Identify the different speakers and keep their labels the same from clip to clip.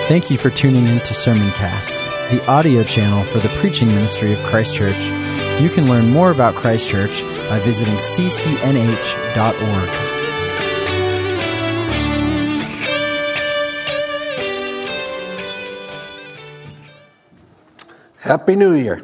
Speaker 1: Thank you for tuning in to Sermoncast, the audio channel for the preaching ministry of Christ Church. You can learn more about Christ Church by visiting ccnh.org.
Speaker 2: Happy New Year.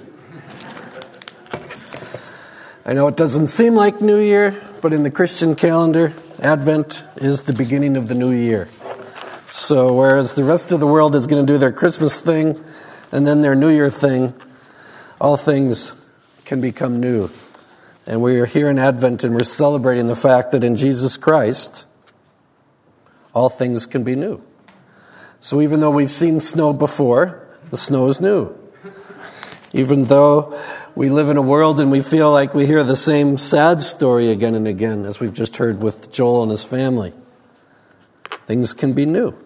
Speaker 2: I know it doesn't seem like New Year, but in the Christian calendar, Advent is the beginning of the new year. So whereas the rest of the world is going to do their Christmas thing and then their New Year thing, all things can become new. And we are here in Advent and we're celebrating the fact that in Jesus Christ, all things can be new. So even though we've seen snow before, the snow is new. Even though we live in a world and we feel like we hear the same sad story again and again, as we've just heard with Joel and his family, things can be new.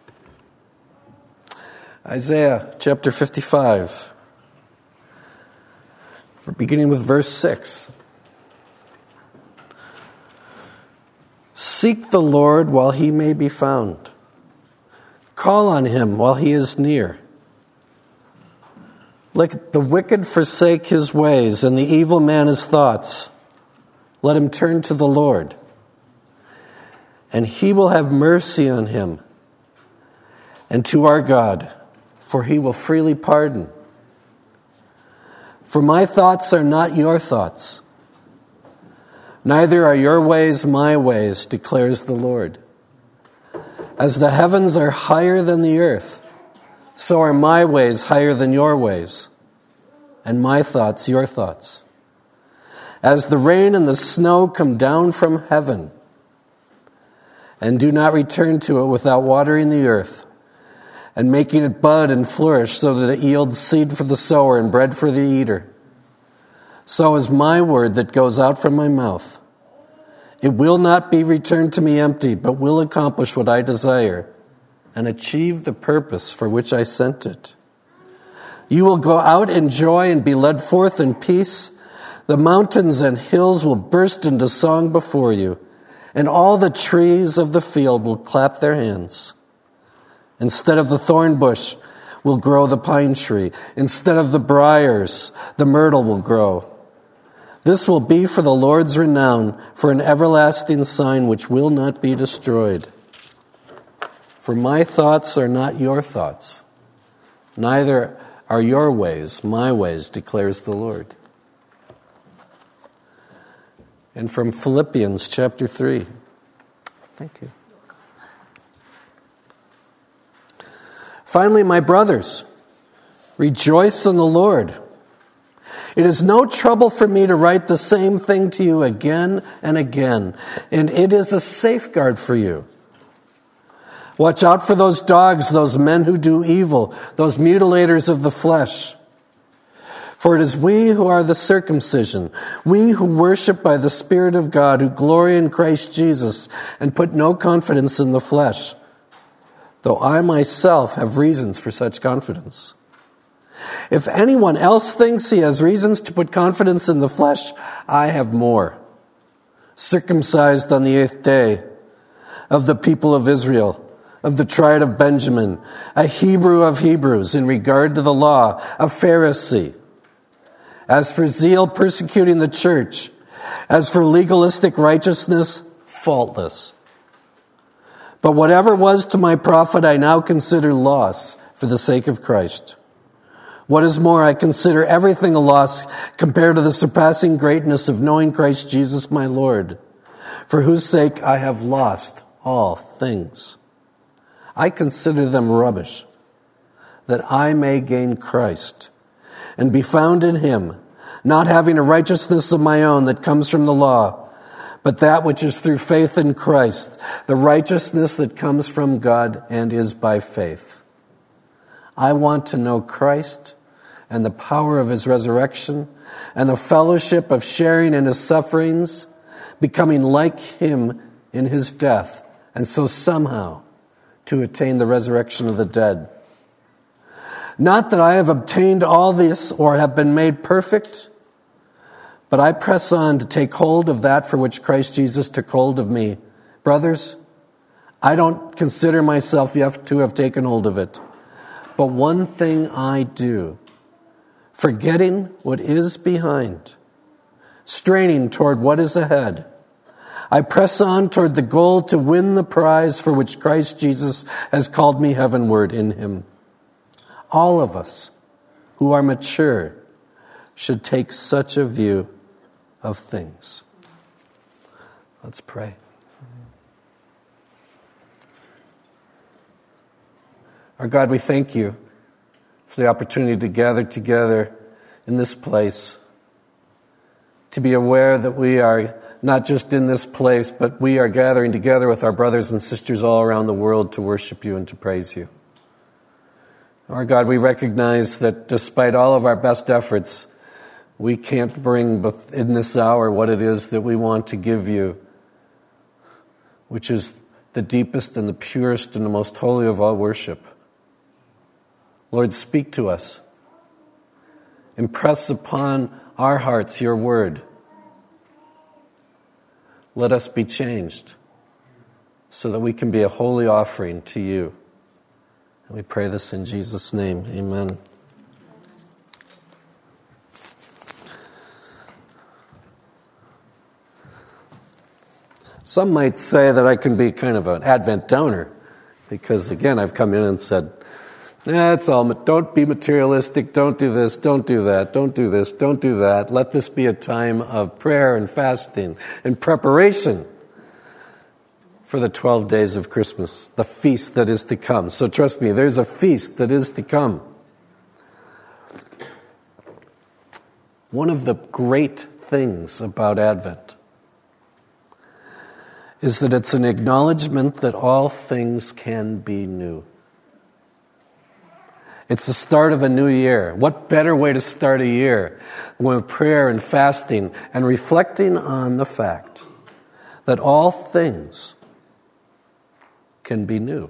Speaker 2: Isaiah chapter 55, beginning with verse 6. Seek the Lord while he may be found. Call on him while he is near. Let the wicked forsake his ways and the evil man his thoughts. Let him turn to the Lord, and he will have mercy on him, and to our God, for he will freely pardon. For my thoughts are not your thoughts, neither are your ways my ways, declares the Lord. As the heavens are higher than the earth, so are my ways higher than your ways, and my thoughts your thoughts. As the rain and the snow come down from heaven, and do not return to it without watering the earth, and making it bud and flourish so that it yields seed for the sower and bread for the eater, so is my word that goes out from my mouth. It will not be returned to me empty, but will accomplish what I desire and achieve the purpose for which I sent it. You will go out in joy and be led forth in peace. The mountains and hills will burst into song before you, and all the trees of the field will clap their hands. Instead of the thorn bush will grow the pine tree. Instead of the briars, the myrtle will grow. This will be for the Lord's renown, for an everlasting sign which will not be destroyed. For my thoughts are not your thoughts, neither are your ways my ways, declares the Lord. And from Philippians chapter 3. Thank you. Finally, my brothers, rejoice in the Lord. It is no trouble for me to write the same thing to you again and again, and it is a safeguard for you. Watch out for those dogs, those men who do evil, those mutilators of the flesh. For it is we who are the circumcision, we who worship by the Spirit of God, who glory in Christ Jesus and put no confidence in the flesh, though I myself have reasons for such confidence. If anyone else thinks he has reasons to put confidence in the flesh, I have more. Circumcised on the 8th day, of the people of Israel, of the tribe of Benjamin, a Hebrew of Hebrews, in regard to the law, a Pharisee. As for zeal, persecuting the church. As for legalistic righteousness, faultless. But whatever was to my profit, I now consider loss for the sake of Christ. What is more, I consider everything a loss compared to the surpassing greatness of knowing Christ Jesus my Lord, for whose sake I have lost all things. I consider them rubbish, that I may gain Christ and be found in him, not having a righteousness of my own that comes from the law, but that which is through faith in Christ, the righteousness that comes from God and is by faith. I want to know Christ and the power of his resurrection and the fellowship of sharing in his sufferings, becoming like him in his death, and so somehow to attain the resurrection of the dead. Not that I have obtained all this or have been made perfect, but I press on to take hold of that for which Christ Jesus took hold of me. Brothers, I don't consider myself yet to have taken hold of it. But one thing I do, forgetting what is behind, straining toward what is ahead, I press on toward the goal to win the prize for which Christ Jesus has called me heavenward in him. All of us who are mature should take such a view of things. Let's pray. Our God, we thank you for the opportunity to gather together in this place, to be aware that we are not just in this place, but we are gathering together with our brothers and sisters all around the world to worship you and to praise you. Our God, we recognize that despite all of our best efforts, we can't bring in this hour what it is that we want to give you, which is the deepest and the purest and the most holy of all worship. Lord, speak to us. Impress upon our hearts your word. Let us be changed so that we can be a holy offering to you. And we pray this in Jesus' name. Amen. Some might say that I can be kind of an Advent downer because, again, I've come in and said, it's all, don't be materialistic, don't do this, don't do that, don't do this, don't do that. Let this be a time of prayer and fasting and preparation for the 12 days of Christmas, the feast that is to come. So trust me, there's a feast that is to come. One of the great things about Advent is that it's an acknowledgement that all things can be new. It's the start of a new year. What better way to start a year than with prayer and fasting and reflecting on the fact that all things can be new.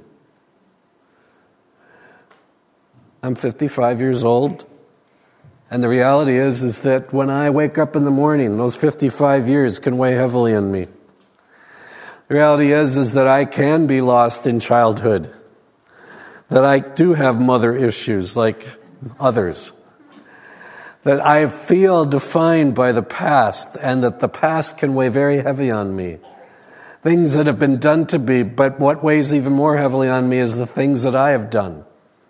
Speaker 2: I'm 55 years old, and the reality is that when I wake up in the morning, those 55 years can weigh heavily on me. The reality is that I can be lost in childhood, that I do have mother issues like others, that I feel defined by the past, and that the past can weigh very heavy on me. Things that have been done to me, but what weighs even more heavily on me is the things that I have done.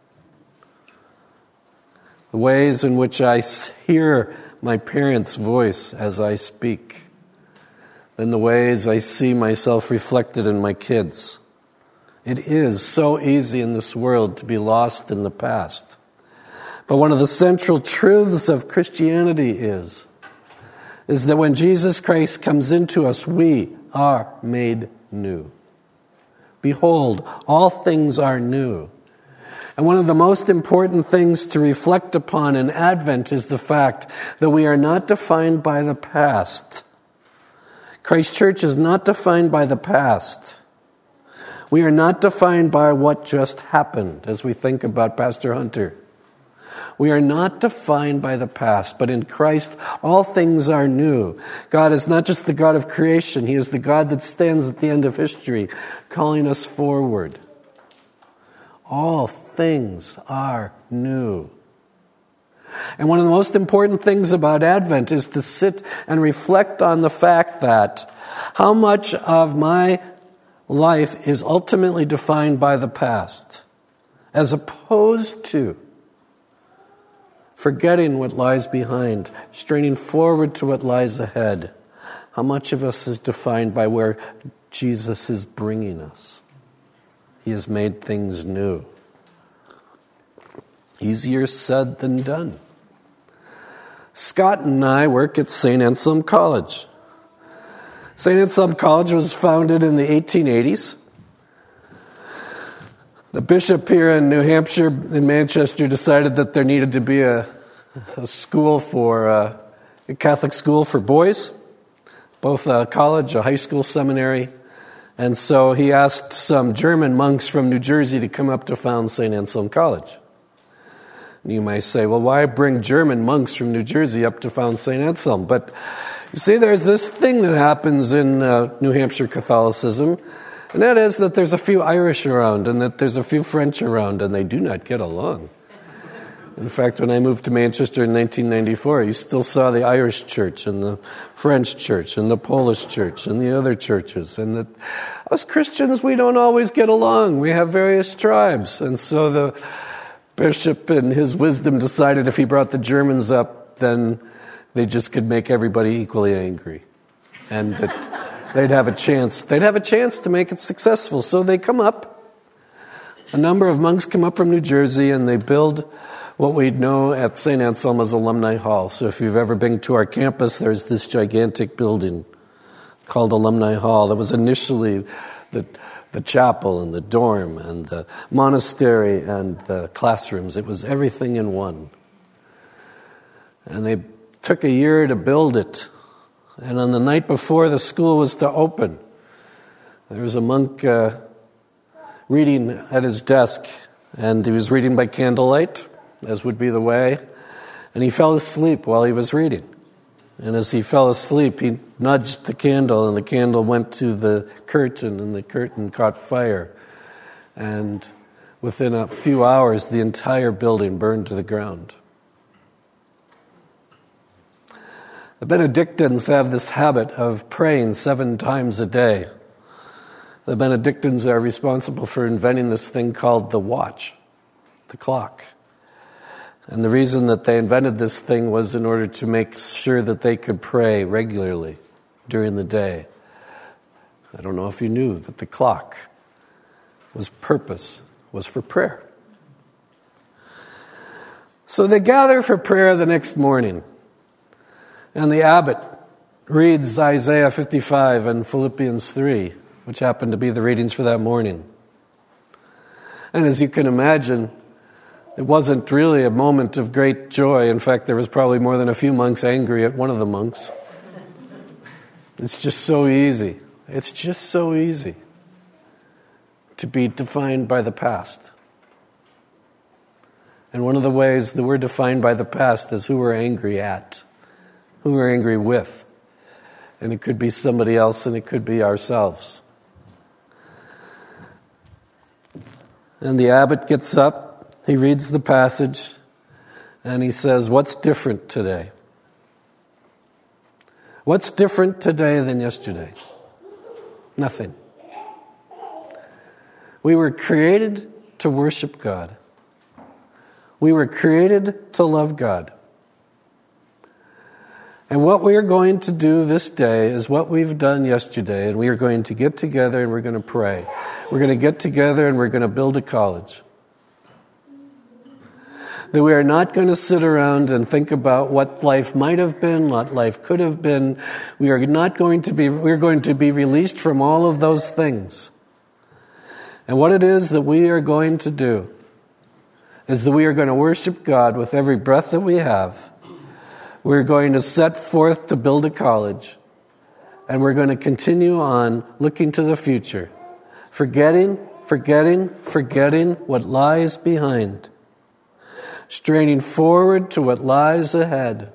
Speaker 2: The ways in which I hear my parents' voice as I speak, and the ways I see myself reflected in my kids. It is so easy in this world to be lost in the past. But one of the central truths of Christianity is that when Jesus Christ comes into us, we are made new. Behold, all things are new. And one of the most important things to reflect upon in Advent is the fact that we are not defined by the past. Christ Church is not defined by the past. We are not defined by what just happened as we think about Pastor Hunter. We are not defined by the past, but in Christ all things are new. God is not just the God of creation. He is the God that stands at the end of history, calling us forward. All things are new. And one of the most important things about Advent is to sit and reflect on the fact that how much of my life is ultimately defined by the past, as opposed to forgetting what lies behind, straining forward to what lies ahead. How much of us is defined by where Jesus is bringing us? He has made things new. Easier said than done. Scott and I work at St. Anselm College. St. Anselm College was founded in the 1880s. The bishop here in New Hampshire, in Manchester, decided that there needed to be a school for a Catholic school for boys, both a college, a high school seminary. And so he asked some German monks from New Jersey to come up to found St. Anselm College. And you might say, well, why bring German monks from New Jersey up to found St. Anselm? But you see, there's this thing that happens in New Hampshire Catholicism, and that is that there's a few Irish around and that there's a few French around, and they do not get along. In fact, when I moved to Manchester in 1994, you still saw the Irish church and the French church and the Polish church and the other churches. And us Christians, we don't always get along. We have various tribes. And so the bishop, in his wisdom, decided if he brought the Germans up, then they just could make everybody equally angry. And that they'd have a chance to make it successful. So they come up. A number of monks come up from New Jersey, and they build what we know at St. Anselm's Alumni Hall. So if you've ever been to our campus, there's this gigantic building called Alumni Hall. That was initially the chapel and the dorm and the monastery and the classrooms. It was everything in one. And they took a year to build it. And on the night before the school was to open, there was a monk reading at his desk, and he was reading by candlelight, as would be the way, and he fell asleep while he was reading. And as he fell asleep, he nudged the candle, and the candle went to the curtain, and the curtain caught fire. And within a few hours, the entire building burned to the ground. The Benedictines have this habit of praying 7 times a day. The Benedictines are responsible for inventing this thing called the watch, the clock. And the reason that they invented this thing was in order to make sure that they could pray regularly during the day. I don't know if you knew that the clock was for prayer. So they gather for prayer the next morning. And the abbot reads Isaiah 55 and Philippians 3, which happened to be the readings for that morning. And as you can imagine, it wasn't really a moment of great joy. In fact, there was probably more than a few monks angry at one of the monks. It's just so easy. It's just so easy to be defined by the past. And one of the ways that we're defined by the past is who we're angry at, who we're angry with. And it could be somebody else, and it could be ourselves. And the abbot gets up, he reads the passage, and he says, "What's different today? What's different today than yesterday? Nothing. We were created to worship God. We were created to love God. And what we are going to do this day is what we've done yesterday, and we are going to get together and we're going to pray. We're going to get together and we're going to build a college. That we are not going to sit around and think about what life might have been, what life could have been. We're going to be released from all of those things. And what it is that we are going to do is that we are going to worship God with every breath that we have. We're going to set forth to build a college, and we're going to continue on looking to the future, forgetting what lies behind, straining forward to what lies ahead.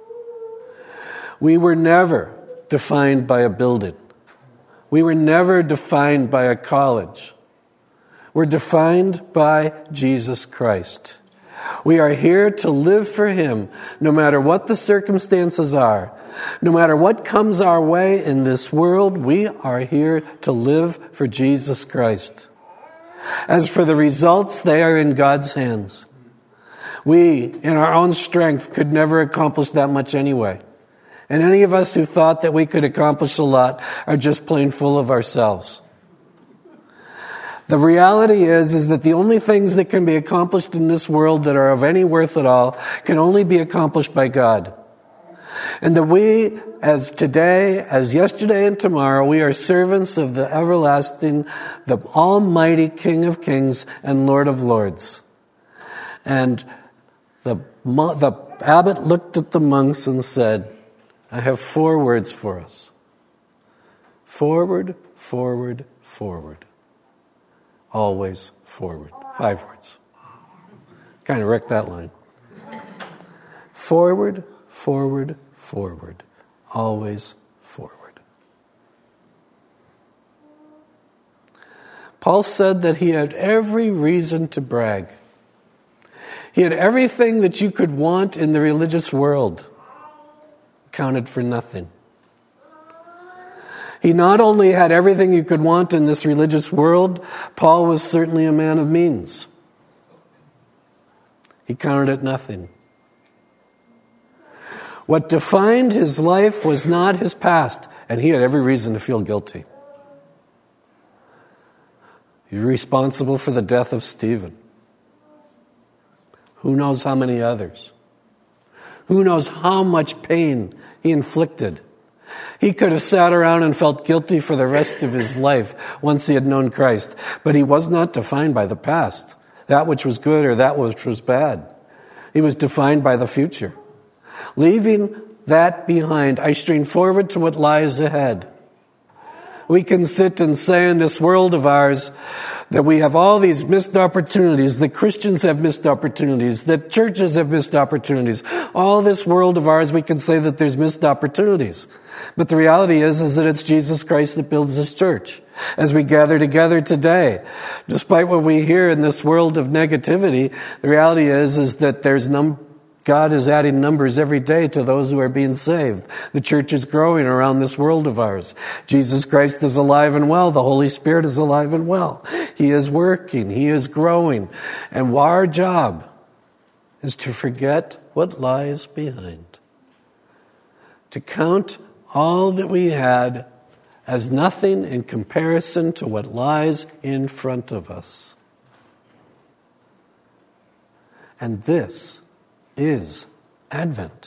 Speaker 2: We were never defined by a building. We were never defined by a college. We're defined by Jesus Christ. We are here to live for Him, no matter what the circumstances are. No matter what comes our way in this world, we are here to live for Jesus Christ. As for the results, they are in God's hands. We, in our own strength, could never accomplish that much anyway. And any of us who thought that we could accomplish a lot are just plain full of ourselves. The reality is that the only things that can be accomplished in this world that are of any worth at all can only be accomplished by God. And that we, as today, as yesterday and tomorrow, we are servants of the everlasting, the almighty King of Kings and Lord of Lords. And the abbot looked at the monks and said, "I have 4 words for us. Forward, forward, forward. Always forward." 5 words. Kind of wrecked that line. Forward, forward, forward. Always forward. Paul said that he had every reason to brag. He had everything that you could want in the religious world. Counted for nothing. He not only had everything you could want in this religious world, Paul was certainly a man of means. He counted it nothing. What defined his life was not his past, and he had every reason to feel guilty. He's responsible for the death of Stephen. Who knows how many others? Who knows how much pain he inflicted? He could have sat around and felt guilty for the rest of his life once he had known Christ. But he was not defined by the past, that which was good or that which was bad. He was defined by the future. Leaving that behind, I strain forward to what lies ahead. We can sit and say in this world of ours that we have all these missed opportunities, that Christians have missed opportunities, that churches have missed opportunities. All this world of ours, we can say that there's missed opportunities. But the reality is that it's Jesus Christ that builds His church. As we gather together today, despite what we hear in this world of negativity, the reality is that God is adding numbers every day to those who are being saved. The church is growing around this world of ours. Jesus Christ is alive and well. The Holy Spirit is alive and well. He is working. He is growing. And our job is to forget what lies behind. To count all that we had as nothing in comparison to what lies in front of us. And this is Advent.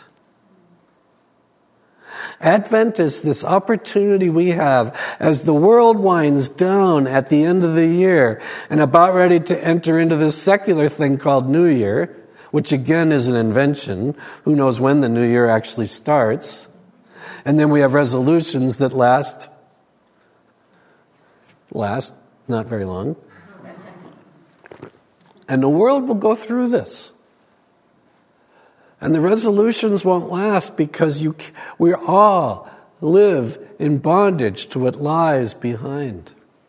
Speaker 2: Advent is this opportunity we have as the world winds down at the end of the year and about ready to enter into this secular thing called New Year, which again is an invention. Who knows when the New Year actually starts? And then we have resolutions that last not very long. And the world will go through this. And the resolutions won't last because we all live in bondage to what lies behind.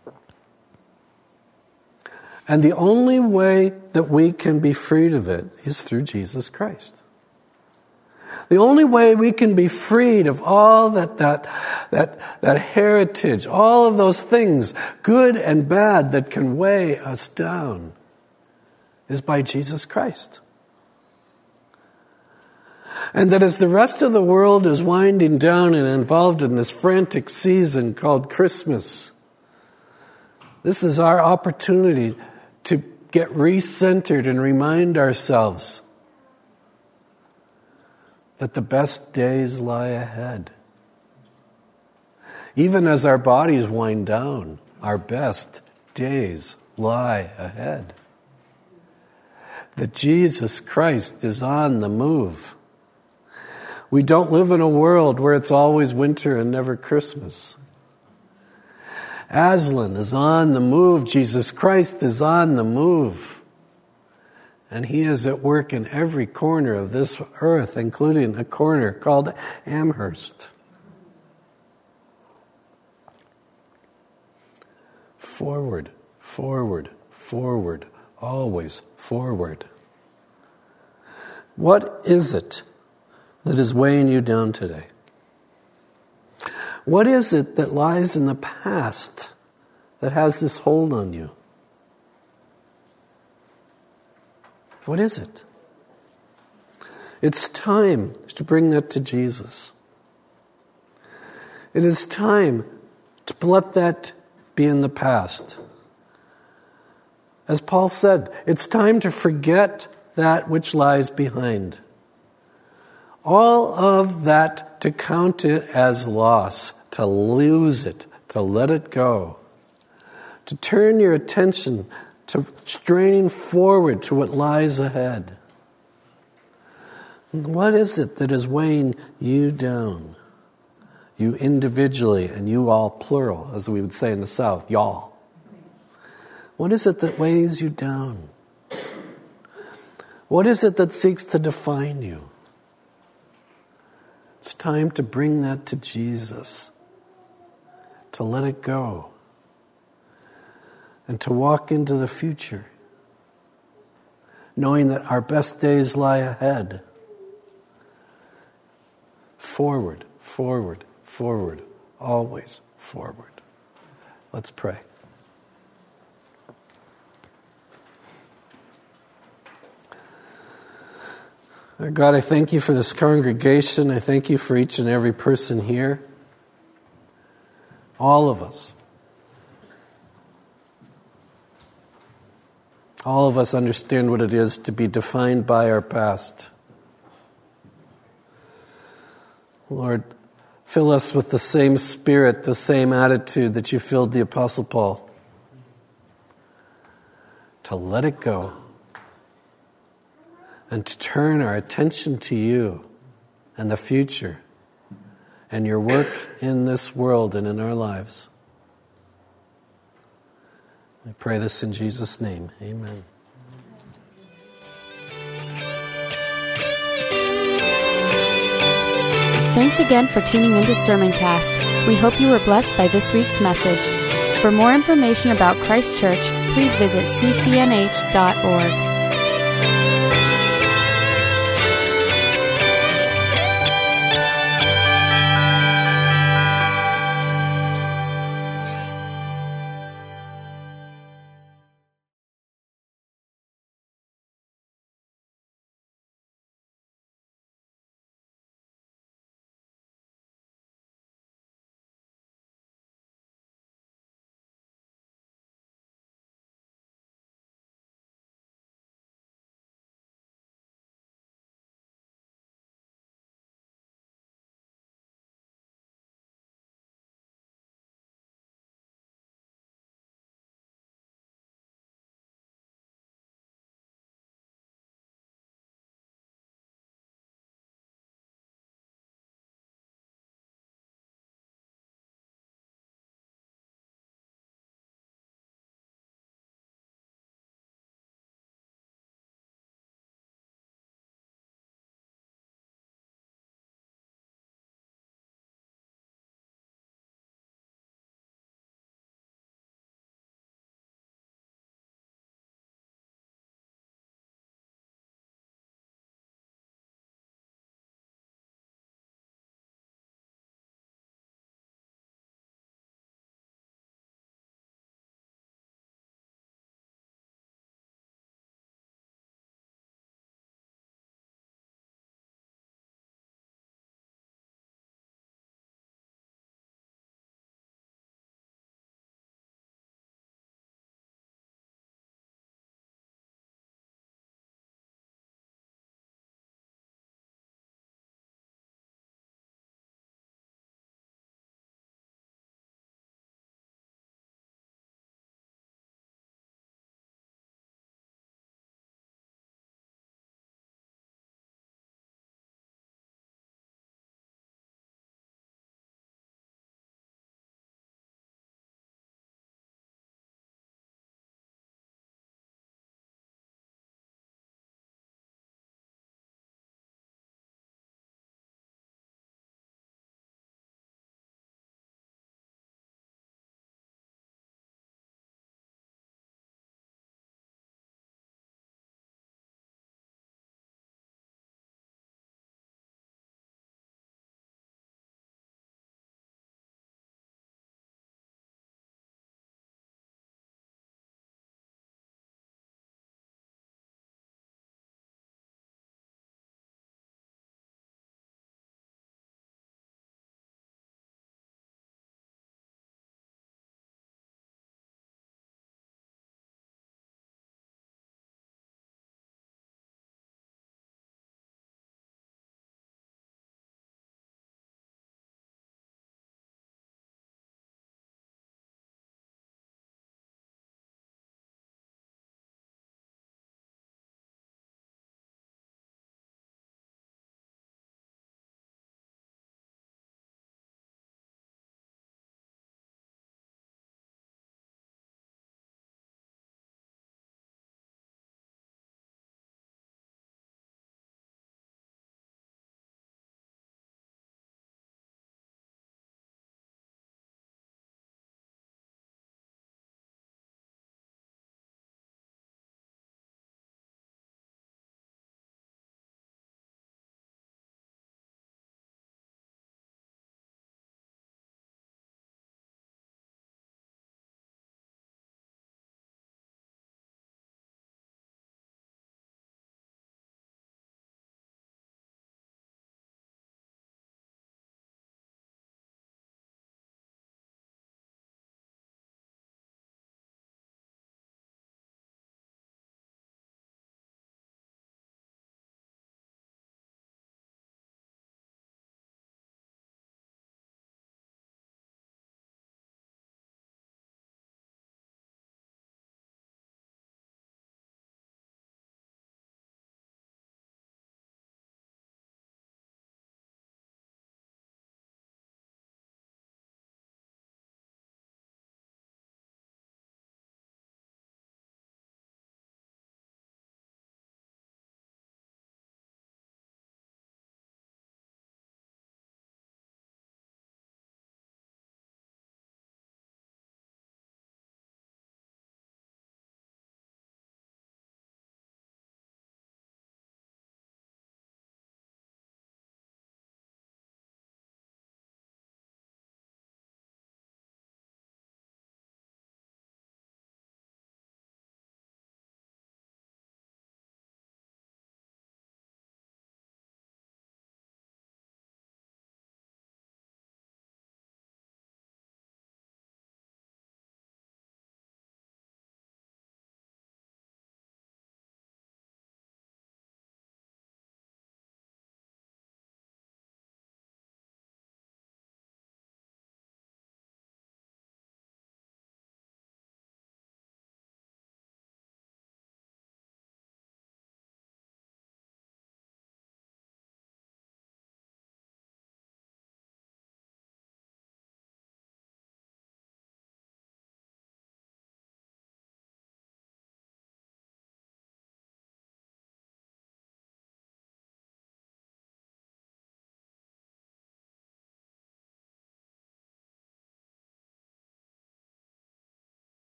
Speaker 2: And the only way that we can be freed of it is through Jesus Christ. The only way we can be freed of all that heritage, all of those things, good and bad, that can weigh us down, is by Jesus Christ. And that as the rest of the world is winding down and involved in this frantic season called Christmas, this is our opportunity to get recentered and remind ourselves that the best days lie ahead. Even as our bodies wind down, our best days lie ahead. That Jesus Christ is on the move. We don't live in a world where it's always winter and never Christmas. Aslan is on the move. Jesus Christ is on the move. And He is at work in every corner of this earth, including a corner called Amherst. Forward, forward, forward, always forward. What is it that is weighing you down today? What is it that lies in the past that has this hold on you? What is it? It's time to bring that to Jesus. It is time to let that be in the past. As Paul said, it's time to forget that which lies behind. All of that, to count it as loss, to lose it, to let it go. To turn your attention to straining forward to what lies ahead. What is it that is weighing you down? You individually and you all plural, as we would say in the South, y'all. What is it that weighs you down? What is it that seeks to define you? It's time to bring that to Jesus, to let it go, and to walk into the future, knowing that our best days lie ahead. Forward, forward, forward, always forward. Let's pray. God, I thank you for this congregation. I thank you for each and every person here. All of us. All of us understand what it is to be defined by our past. Lord, fill us with the same spirit, the same attitude that you filled the Apostle Paul. To let it go. And to turn our attention to you and the future and your work in this world and in our lives. We pray this in Jesus' name. Amen.
Speaker 3: Thanks again for tuning into Sermoncast. We hope you were blessed by this week's message. For more information about Christ Church, please visit ccnh.org.